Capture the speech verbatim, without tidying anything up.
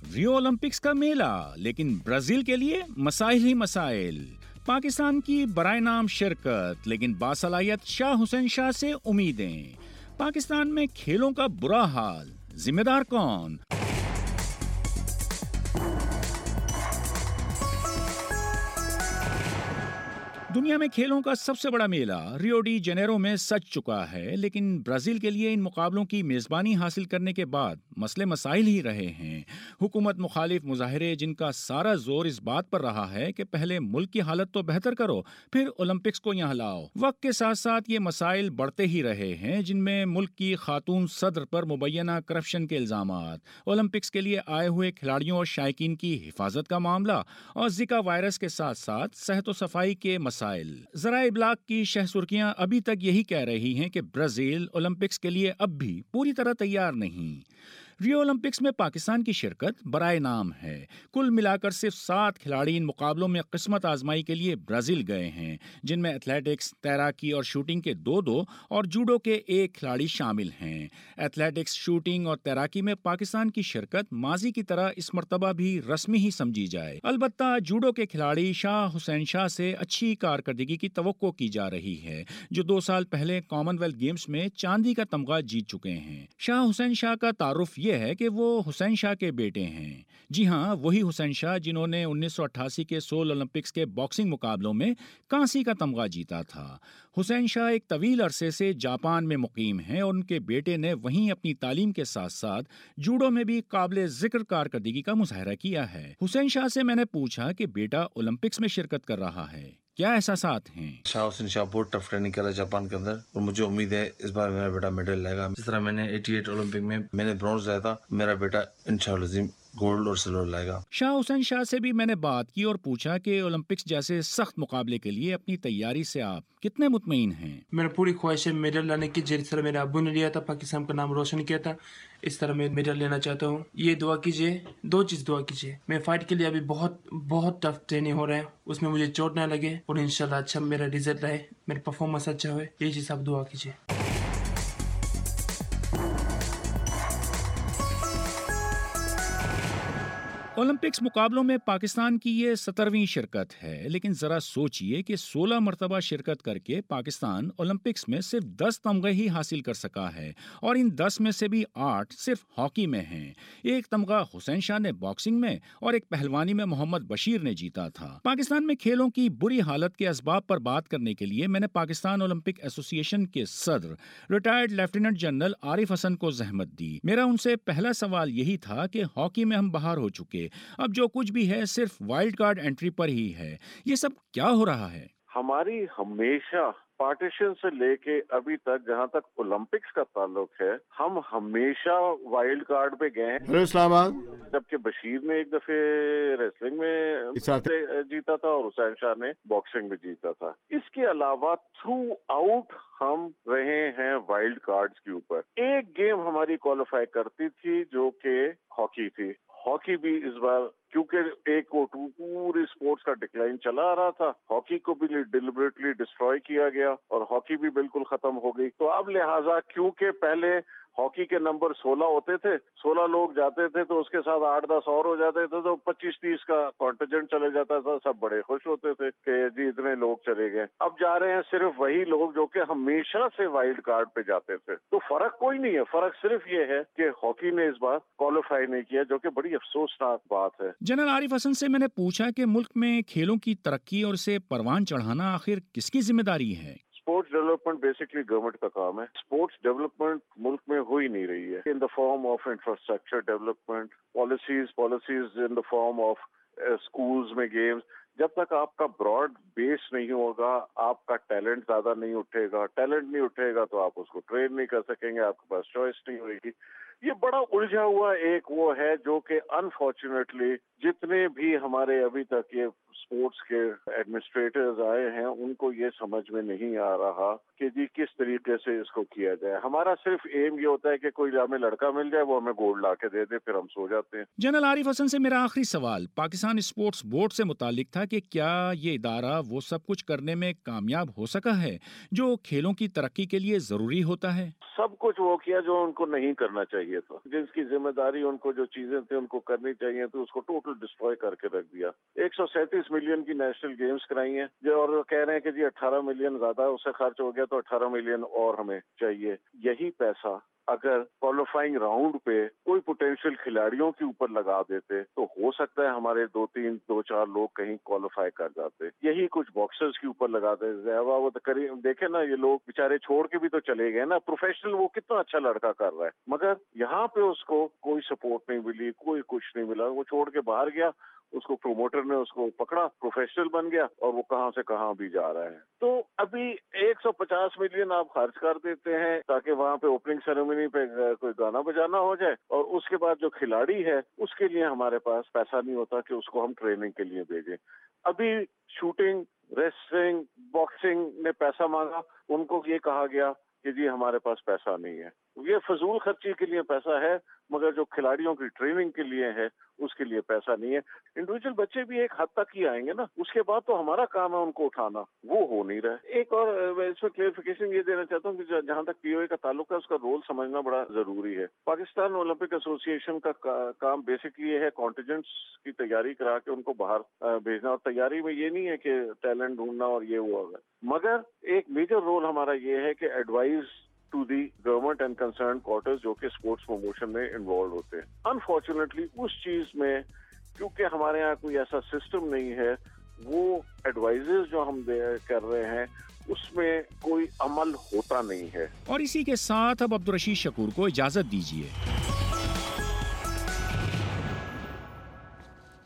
Rio Olympics का मेला, लेकिन Brazil के लिए मसाइल ही मसाइल। पाकिस्तान की बराए नाम शिरकत, लेकिन बासलाहियत शाह हुसैन शाह से उम्मीदें। पाकिस्तान में खेलों का बुरा हाल, जिम्मेदार कौन? दुनिया में खेलों का सबसे बड़ा मेला रियो डी जेनेरो में सज चुका है, लेकिन ब्राजील के लिए इन मुकाबलों की मेजबानी हासिल करने के बाद मसले मसाइल ही रहे हैं। हुकूमत मुखालिफ मुजाहरे, जिनका सारा जोर इस बात पर रहा है कि पहले मुल्क की हालत तो बेहतर करो, फिर ओलंपिक्स को यहाँ लाओ। वक्त के साथ साथ ये मसाइल बढ़ते ही रहे हैं, जिनमें मुल्क की खातून सदर पर मुबैना करप्शन के इल्जामात, ओलंपिक्स के लिए आए हुए खिलाड़ियों और शायकीन की हिफाजत का मामला और जिका वायरस के साथ साथ सेहत व सफाई के जरा इब्लाग की शह सुर्खियां अभी तक यही कह रही हैं कि ब्राजील ओलंपिक्स के लिए अब भी पूरी तरह तैयार नहीं। रियो ओलंपिक्स में पाकिस्तान की शिरकत बराए नाम है। कुल मिलाकर सिर्फ सात खिलाड़ी इन मुकाबलों में किस्मत आजमाई के लिए ब्राजील गए हैं, जिनमें एथलेटिक्स, तैराकी और शूटिंग के दो दो और जूडो के एक खिलाड़ी शामिल हैं। एथलेटिक्स, शूटिंग और तैराकी में पाकिस्तान की शिरकत माजी की तरह इस मर्तबा भी रस्मी ही समझी जाए। अलबत्ता जूडो के खिलाड़ी शाह हुसैन शाह से अच्छी कारकर्दगी की तवक्को की जा रही है, जो दो साल पहले कॉमनवेल्थ गेम्स में चांदी का तमगा जीत चुके हैं। शाह हुसैन शाह का तारुफ ये है कि वो हुसैन शाह के बेटे हैं। जी हाँ, वही हुसैन शाह जिन्होंने उन्नीस सौ अट्ठासी के सोल ओलंपिक्स के बॉक्सिंग मुकाबलों में कांसी का तमगा जीता था। हुसैन शाह एक तवील अरसे से जापान में मुकीम हैं और उनके बेटे ने वहीं अपनी तालीम के साथ साथ जूडो में भी काबिल जिक्र कारकर्दगी का मुजाहरा किया है। हुसैन शाह से मैंने पूछा कि बेटा ओलंपिक्स में शिरकत कर रहा है, क्या एहसासात हैं? शाह हुसैन शाह बहुत टफ ट्रेनिंग करा जापान के अंदर और मुझे उम्मीद है इस बार मेरा बेटा मेडल लाएगा। जिस तरह मैंने अठासी ओलंपिक में मैंने ब्रॉन्ज लाया था, मेरा बेटा इंशाअल्लाह गोल्ड और सिल्वर लाएगा। शाह हुसैन शाह से भी मैंने बात की और पूछा कि ओलंपिक्स जैसे सख्त मुकाबले के लिए अपनी तैयारी से आप कितने मुतमईन हैं? मेरा पूरी ख्वाहिश है मेडल लाने की। जिस तरह मेरे अब्बू ने लिया था, पाकिस्तान का नाम रोशन किया था, इस तरह मैं मेडल लेना चाहता हूँ। ये दुआ कीजिए, दो चीज दुआ कीजिए। मैं फाइट के लिए अभी बहुत बहुत टफ ट्रेनिंग हो रहा है, उसमें मुझे चोट ना लगे और इंशाल्लाह अच्छा मेरा रिजल्ट आए, मेरा परफॉर्मेंस अच्छा हो, ये चीज आप दुआ कीजिए। ओलंपिक्स मुकाबलों में पाकिस्तान की ये सत्रहवीं शिरकत है, लेकिन जरा सोचिए कि सोलह मरतबा शिरकत करके पाकिस्तान ओलंपिक्स में सिर्फ दस तमगे ही हासिल कर सका है और इन दस में से भी आठ सिर्फ हॉकी में हैं। एक तमगा हुसैन शाह ने बॉक्सिंग में और एक पहलवानी में मोहम्मद बशीर ने जीता था। पाकिस्तान में खेलों की बुरी हालत के असबाब पर बात करने के लिए मैंने पाकिस्तान ओलंपिक एसोसिएशन के सदर retired lieutenant general Arif Hasan को जहमत दी। मेरा उनसे पहला सवाल यही था कि हॉकी में हम बाहर हो चुके, अब जो कुछ भी है सिर्फ वाइल्ड कार्ड एंट्री पर ही है, ये सब क्या हो रहा है? हमारी हमेशा पार्टीशन से लेके अभी तक जहाँ तक ओलंपिक्स का ताल्लुक है, हम हमेशा वाइल्ड कार्ड पे गए हैं। इस्लामाबाद जबकि बशीर ने एक दफे रेसलिंग में जीता था और हुसैन शाह ने बॉक्सिंग में जीता था। इसके अलावा थ्रू आउट हम रहे हैं वाइल्ड कार्ड्स के ऊपर। एक गेम हमारी क्वालिफाई करती थी जो कि हॉकी थी। हॉकी भी इस बार क्योंकि एक वो पूरी स्पोर्ट्स का डिक्लाइन चला आ रहा था, हॉकी को भी डिलिबरेटली डिस्ट्रॉय किया गया और हॉकी भी बिल्कुल खत्म हो गई। तो अब लिहाजा क्योंकि पहले हॉकी के नंबर सोलह होते थे, सोलह लोग जाते थे तो उसके साथ आठ दस और हो जाते थे, तो पच्चीस तीस का कॉन्टिजेंट चले जाता था। सब बड़े खुश होते थे कि जी इतने लोग चले गए। अब जा रहे हैं सिर्फ वही लोग जो कि हमेशा से वाइल्ड कार्ड पे जाते थे। तो फर्क कोई नहीं है, फर्क सिर्फ ये है कि हॉकी ने इस बार क्वालिफाई नहीं किया, जो कि बड़ी अफसोसनाक बात है। जनरल आरिफ हसन से मैंने पूछा कि मुल्क में खेलों की तरक्की और इसे परवान चढ़ाना आखिर किसकी जिम्मेदारी है? स्पोर्ट्स डेवलपमेंट बेसिकली गवर्नमेंट का काम है। स्पोर्ट्स डेवलपमेंट मुल्क में हो ही नहीं रही है in the form of infrastructure development, policies policies in the form of schools में गेम्स। जब तक आपका ब्रॉड बेस नहीं होगा, आपका टैलेंट ज्यादा नहीं उठेगा। टैलेंट नहीं उठेगा तो आप उसको ट्रेन नहीं कर सकेंगे, आपके पास चॉइस नहीं होगी। ये बड़ा उलझा हुआ एक वो है जो कि अनफॉर्चुनेटली जितने भी हमारे अभी तक ये स्पोर्ट्स के एडमिनिस्ट्रेटर्स आए हैं, उनको ये समझ में नहीं आ रहा कि जी किस तरीके से इसको किया जाए। हमारा सिर्फ एम ये होता है कि कोई हमें लड़का मिल जाए, वो हमें गोल्ड ला के दे दे, फिर हम सो जाते हैं। जनरल आरिफ हसन से मेरा आखिरी सवाल पाकिस्तान स्पोर्ट्स बोर्ड से मुतालिक था कि क्या ये इदारा वो सब कुछ करने में कामयाब हो सका है जो खेलों की तरक्की के लिए जरूरी होता है? सब कुछ वो किया जो उनको नहीं करना चाहिए چاہیے تھا, جس کی ذمہ داری ان کو جو چیزیں تھیں ان کو کرنی چاہیے تو اس کو ٹوٹل ڈسٹروائے کر کے رکھ دیا. ایک سو سینتیس ملین کی نیشنل گیمز کرائی ہیں جو, اور کہہ رہے ہیں کہ جی اٹھارہ ملین زیادہ اس سے خرچ ہو گیا تو اٹھارہ ملین اور ہمیں چاہیے. یہی پیسہ اگر کوالیفائنگ راؤنڈ پہ کوئی پوٹینشیل کھلاڑیوں کے اوپر لگا دیتے تو ہو سکتا ہے ہمارے دو تین دو چار لوگ کہیں کوالیفائی کر جاتے. یہی کچھ باکسرز کے اوپر لگا دیتے. وہ دیکھیں نا, یہ لوگ بیچارے چھوڑ کے بھی تو چلے گئے نا. پروفیشنل وہ کتنا اچھا لڑکا کر رہا ہے, مگر یہاں پہ اس کو کوئی سپورٹ نہیں ملی, کوئی کچھ نہیں ملا. وہ چھوڑ کے باہر گیا, اس کو پروموٹر نے اس کو پکڑا, پروفیشنل بن گیا اور وہ کہاں سے کہاں بھی جا رہا ہے. تو ابھی ایک سو پچاس ملین آپ خرچ کر دیتے ہیں تاکہ وہاں پہ اوپننگ سیریمنی پہ کوئی گانا بجانا ہو جائے, اور اس کے بعد جو کھلاڑی ہے اس کے لیے ہمارے پاس پیسہ نہیں ہوتا کہ اس کو ہم ٹریننگ کے لیے بھیجیں. ابھی شوٹنگ, ریسلنگ, باکسنگ نے پیسہ مانگا, ان کو یہ کہا گیا کہ جی ہمارے پاس پیسہ نہیں ہے. یہ فضول خرچی کے لیے پیسہ ہے, مگر جو کھلاڑیوں کی ٹریننگ کے لیے ہے اس کے لیے پیسا نہیں ہے. انڈیویجول بچے بھی ایک حد تک ہی آئیں گے نا, اس کے بعد تو ہمارا کام ہے ان کو اٹھانا, وہ ہو نہیں رہا. ایک اور اس میں کلیئرفیکیشن یہ دینا چاہتا ہوں کہ جہاں تک پی او اے کا تعلق ہے اس کا رول سمجھنا بڑا ضروری ہے. پاکستان اولمپک ایسوسی ایشن کا کام بیسکلی یہ ہے کانٹینجنٹس کی تیاری کرا کے ان کو باہر بھیجنا, اور تیاری میں یہ نہیں ہے کہ ٹیلنٹ ڈھونڈنا اور یہ ہوا ہے, مگر ایک میجر رول ہمارا یہ ہے کہ advise to the government and concern quarters جو کہ اسپورٹس پروموشن میں انوالو ہوتے ہیں. انفارچونیٹلی اس چیز میں کیونکہ ہمارے یہاں کوئی ایسا سسٹم نہیں ہے, وہ ایڈوائزز جو ہم کر رہے ہیں اس میں کوئی عمل ہوتا نہیں ہے. اور اسی کے ساتھ اب عبدالرشید شکور کو اجازت دیجیے.